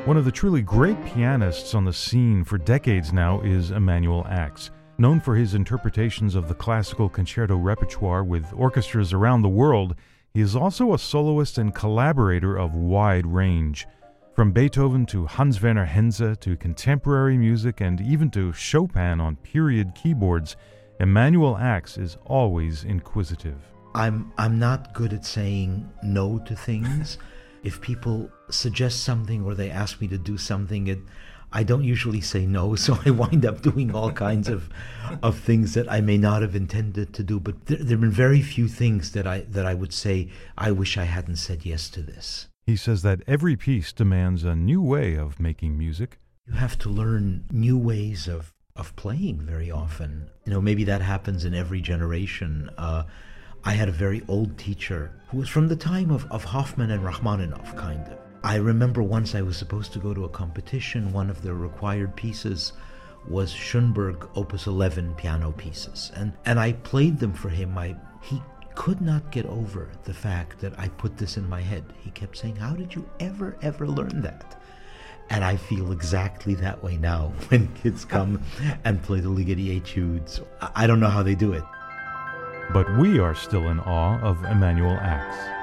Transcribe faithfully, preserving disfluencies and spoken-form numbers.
One of the truly great pianists on the scene for decades now is Emanuel Ax. Known for his interpretations of the classical concerto repertoire with orchestras around the world, he is also a soloist and collaborator of wide range. From Beethoven to Hans Werner Henze to contemporary music and even to Chopin on period keyboards, Emanuel Ax is always inquisitive. I'm I'm not good at saying no to things. If people suggest something or they ask me to do something, it, I don't usually say no, so I wind up doing all kinds of of things that I may not have intended to do. But there, there have been very few things that I that I would say, I wish I hadn't said yes to this. He says that every piece demands a new way of making music. You have to learn new ways of, of playing very often. You know, maybe that happens in every generation. Uh, I had a very old teacher who was from the time of, of Hoffman and Rachmaninoff, kind of. I remember once I was supposed to go to a competition. One of the required pieces was Schoenberg Opus eleven piano pieces. And, and I played them for him. I, he could not get over the fact that I put this in my head. He kept saying, how did you ever, ever learn that? And I feel exactly that way now when kids come and play the Ligeti Etudes. I don't know how they do it. But we are still in awe of Emanuel Ax.